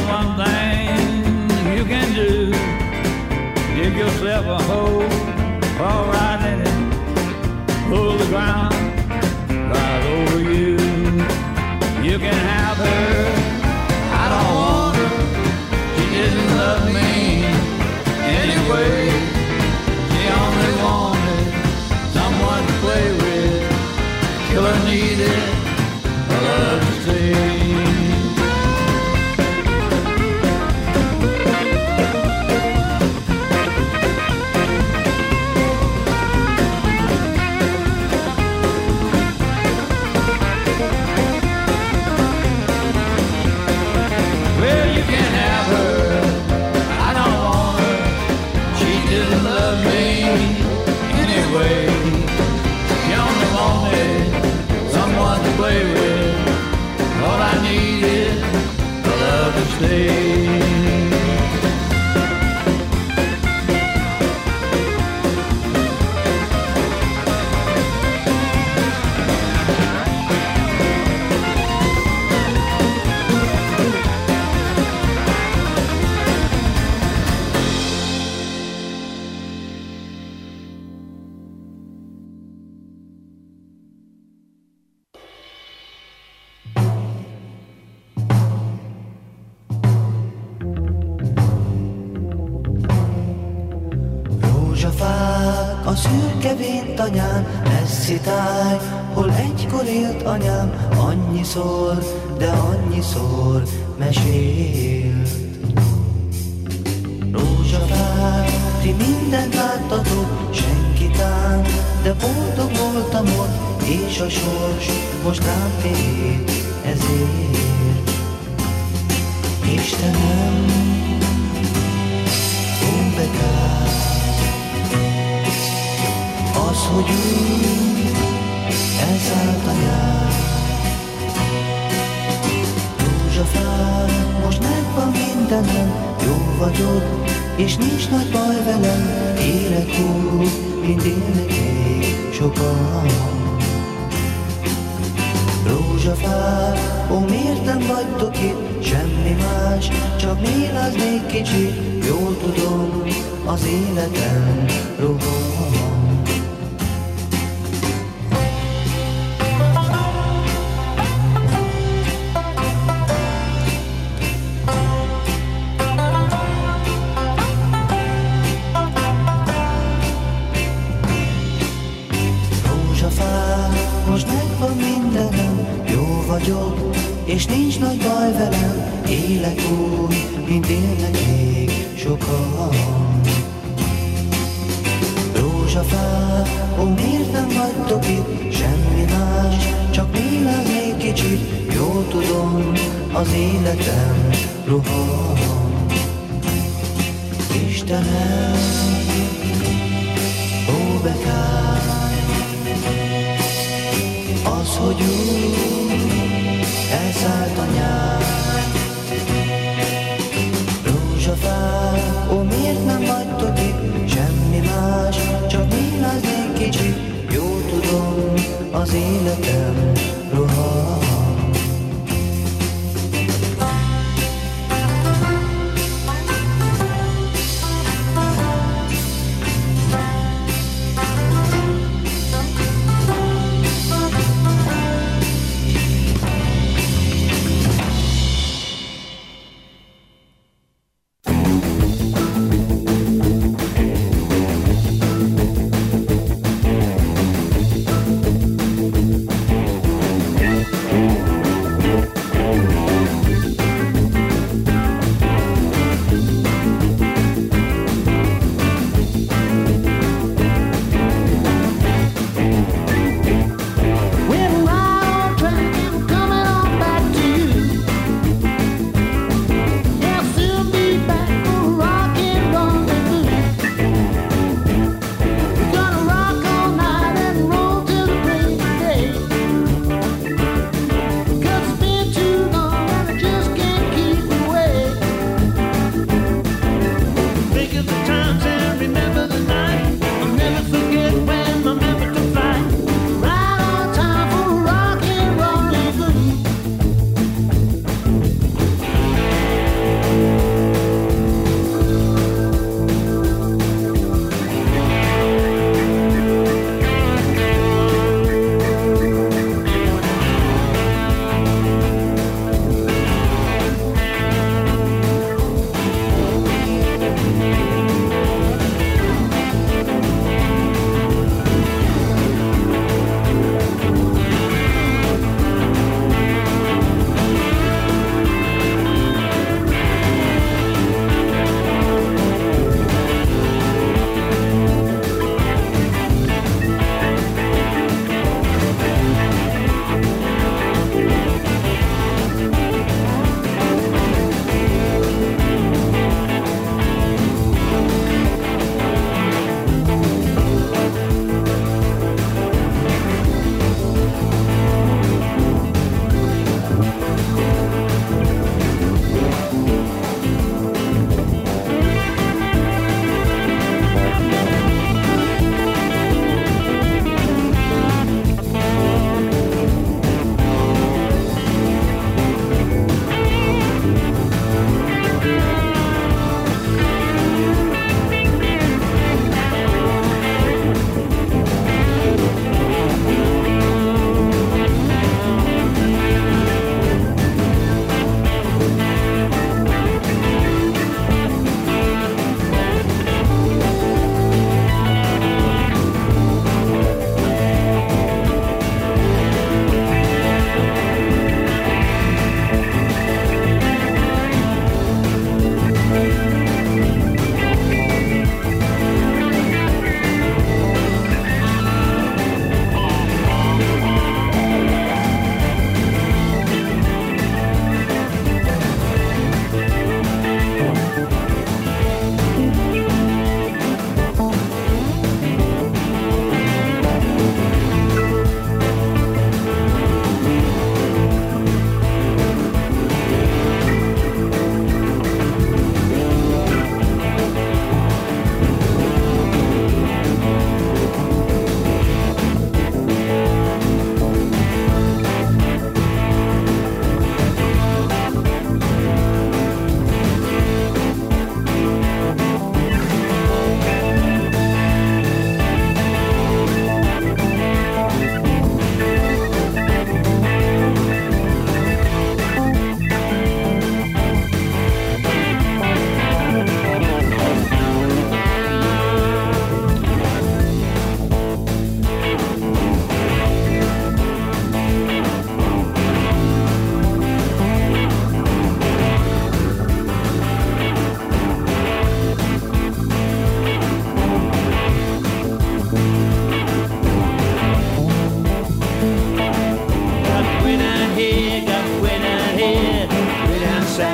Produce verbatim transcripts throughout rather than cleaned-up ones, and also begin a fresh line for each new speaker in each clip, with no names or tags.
one thing you can do. Dig yourself a hole, fall right in it, pull the ground right over you. You can have her, I don't want her. She didn't love me anyway. She only wanted someone to play with. Killer needed a love to stay. Play with. All I need is a love to stay.
A szürke vintanyán, messzi táj, hol egykor élt anyám, annyiszor, de annyiszor mesélt. Rózsafák, ti mindent láttatok, senki tán, de boldog voltam ott, és a sors most rám tért ezért. Istenem, ó bekár, az, hogy úgy elszállt a nyár. Rózsafák, most megvan mindenem, jó vagyok, és nincs nagy baj velem. Élek úgy, mint élnek még sokan. Rózsafák, ó, miért nem vagytok itt? Semmi más, csak méláz még kicsit. Jól tudom, az életem rohan. És nincs nagy baj velem, élek úgy, mint élnek még sokan. Rózsafák, ó, miért nem vagytok itt? Semmi más, csak méláz még kicsit. Jól tudom, az életem rohan. Istenem, ó, bekár, az, hogy úgy elszállt a nyár. Rózsafák, ó, miért nem vagytok itt? Semmi más, csak méláz még kicsit. Jól tudom, az életem rohan.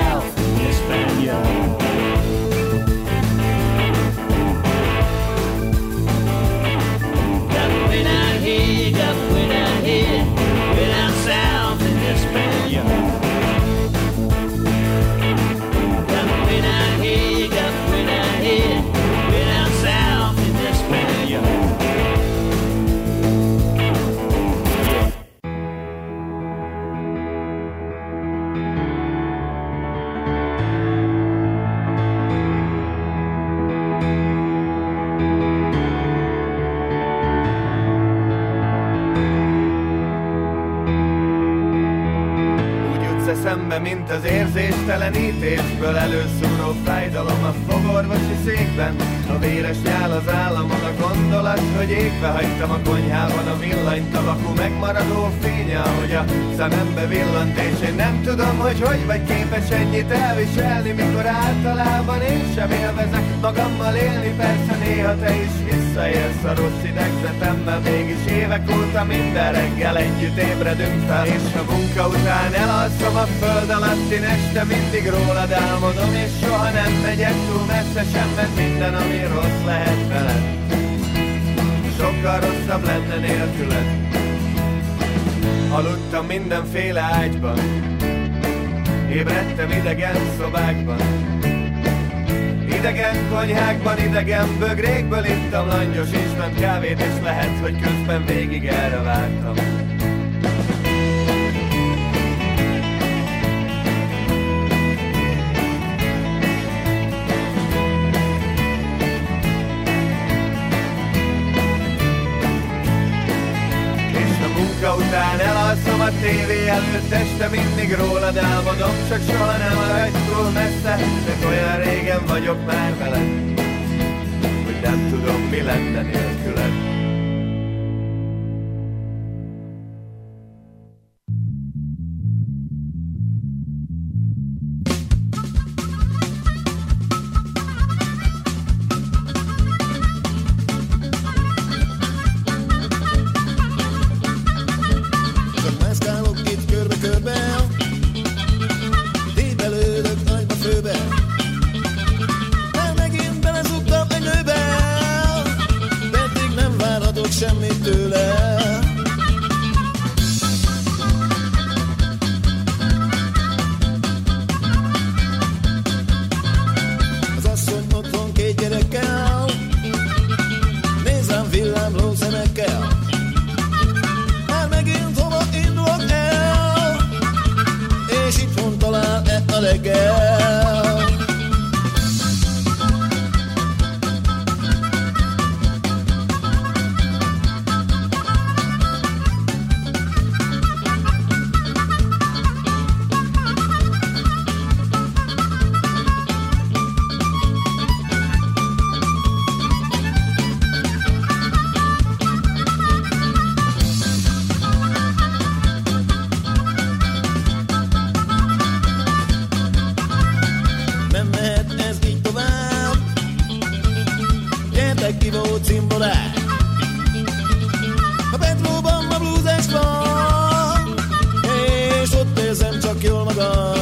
south in España. Got way down here, got way down here, way down south in España. Got way down here, got way down here, way down south in España.
Szembe, mint az érzéstelenítésből előszúró fájdalom a fogorvosi székben. A véres nyál az államon, a gondolat, hogy égve hagytam a konyhában a villanyt, a vaku megmaradó fénye, ahogy a szemembe villant, és én nem tudom, hogy hogy vagy képes ennyit elviselni, mikor általában én sem élvezek magammal élni. Persze néha te is visszaélsz a rossz idegzetemmel, mégis évek óta minden reggel együtt ébredünk fel, és a munka után elalszom a föld alattin este, mindig rólad álmodom, és soha nem megyek túl messze sem, mert minden, ami rossz lehet veled, sokkal rosszabb lenne nélküled. Aludtam mindenféle ágyban, ébredtem idegen szobákban, idegen konyhákban, idegen bögrékből ittam langyos isment kávét, és lehet, hogy közben végig erre vártam. Után elalszom a tévé előtt, este mindig rólad álmodom, csak soha nem hagyj túl messze, de olyan régen vagyok már veled, hogy nem tudom, mi lenne nélküled.
Semmit tőle. Az asszony otthon két gyerekkel, nézem villámló szemekkel. Már megint hova indulok el, és itthon talál-e a reggel. Kivó cimborák, a Petróban ma blues van, és ott érzem csak jól magam.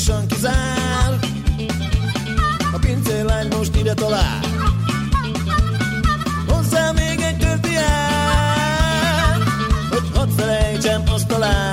gyorsan kizár. A pincérlány most ide talál. Hozzá még egy törti ár, hogy hadd felejtsem azt a lány.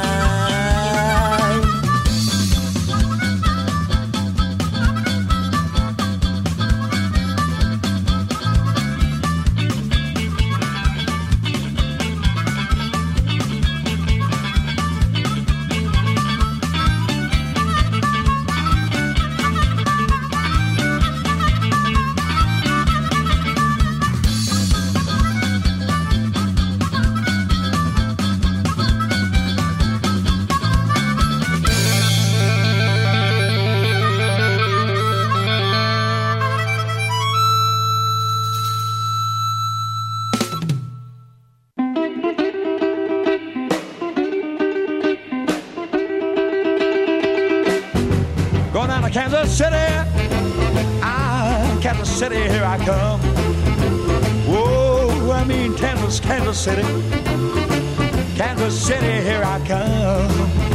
Kansas City, ah, Kansas City, here I come. Whoa, I mean Kansas, Kansas City, Kansas City, here I come.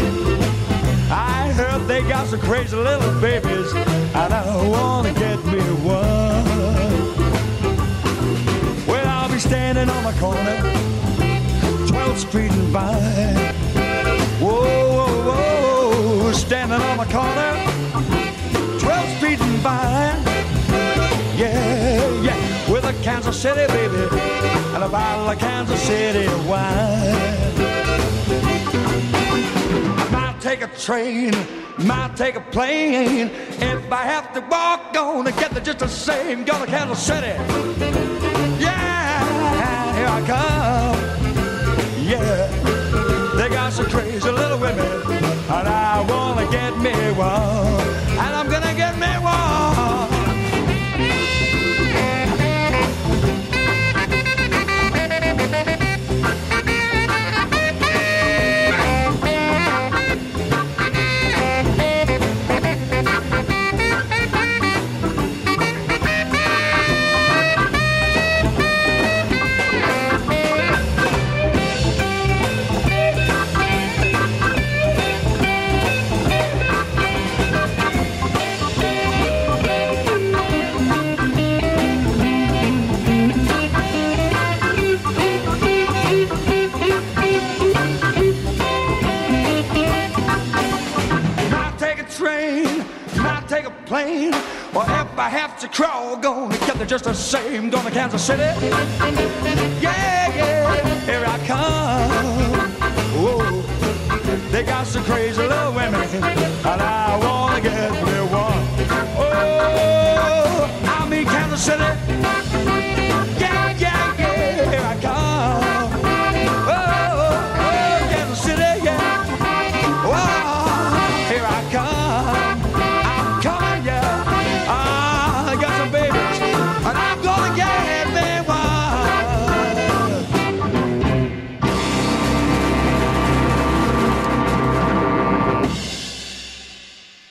I heard they got some crazy little babies, and I wanna get me one. Well, I'll be standing on the corner, twelfth Street and Vine. Whoa, whoa, whoa, standing on the corner, twelfth Street and Vine, yeah, yeah, with a Kansas City baby and a bottle of Kansas City wine. I might take a train, might take a plane. If I have to walk, gonna get there just the same. Go to Kansas City, yeah, here I come, yeah. They got some crazy little women, and I wanna get me one. And I'm gonna get me one. Plane, or if I have to crawl, gonna get there just the same. Going to Kansas City, yeah, yeah, here I come. Whoa, they got some crazy little women, and I wanna get me one. Oh, I'm in Kansas City, yeah, yeah, yeah, here I come. Oh, oh, Kansas City, yeah, oh, here I come. I got some babies, and I'm gonna get me one.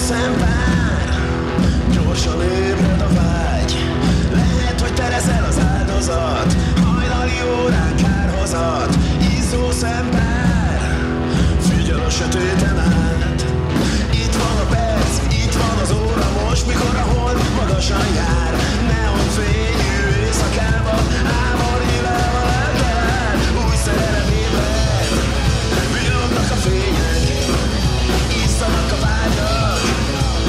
szempár, gyorsan ébred a vágy. Lehet, hogy te leszel az áldozat, hajnali órán kárhozat. Izzó szempár, figyel a sötéten át. Itt van a perc, itt van az óra most, mikor a hold magasan jár. Neon fényű éjszakában, ámor nyilában eltalál. Új szerelem ébred, villognak a fények, iszzanak a vágyak.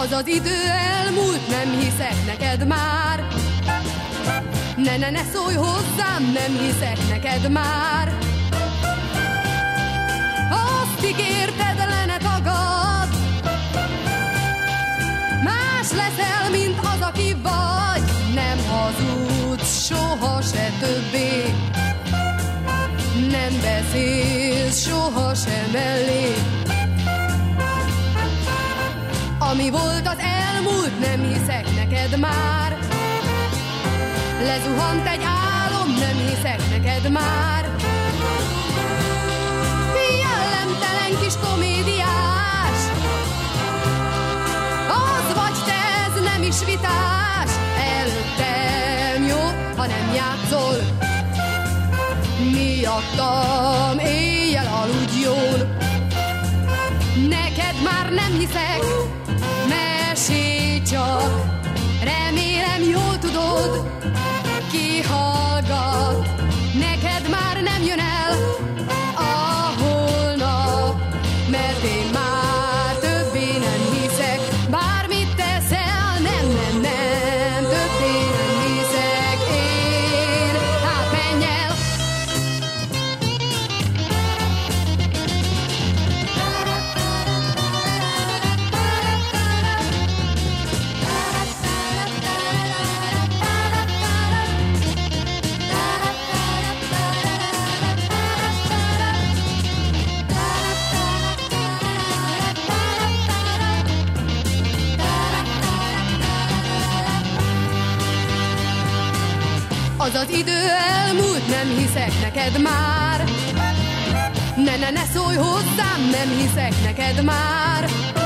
Az az idő elmúlt, nem hiszek neked már. Ne, ne, ne szólj hozzám, nem hiszek neked már. Azt ígérted, le ne tagad. Más leszel, mint az, aki vagy. Nem hazudsz soha se többé. Nem beszélsz soha se mellé. Ami volt az elmúlt, nem hiszek neked már. Lezuhant egy álom, nem hiszek neked már. Jellemtelen kis komédiás. Az vagy te, ez nem is vitás. Előttem jó, ha nem játszol. Miattam éjjel aludj jól. Neked már nem hiszek, mesélj csak. Remélem jól tudod, ki hallgat. Neked már nem jön el a holnap, mert én már többé nem hiszek. Bármit teszel, nem, nem, nem, többé nem hiszek én. Hát menj el! Az az idő elmúlt, nem hiszek neked már. Ne, ne, ne szólj hozzám, nem hiszek neked már.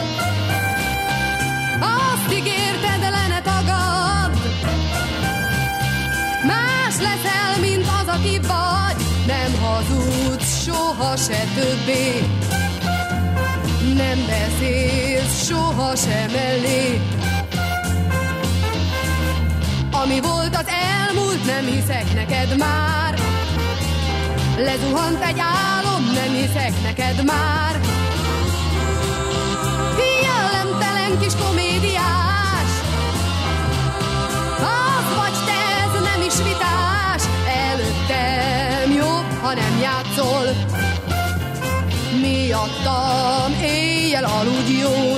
Azt ígérted, le ne tagad. Más leszel, mint az, aki vagy. Nem hazudsz soha se többé. Nem beszélsz soha se mellé. Ami volt az elmúlt, nem hiszek neked már. Lezuhant egy álom, nem hiszek neked már. Jellemtelen kis komédiás. Az vagy te, ez nem is vitás. Előttem jobb, ha nem játszol. Miattam éjjel aludj jól.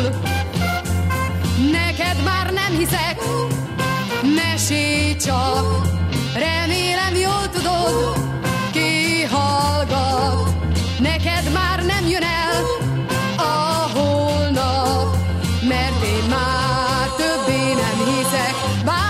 Neked már nem hiszek, mesélj csak, remélem jól tudod, ki hallgat. Neked már nem jön el a holnap, mert én már többé nem hiszek. Bár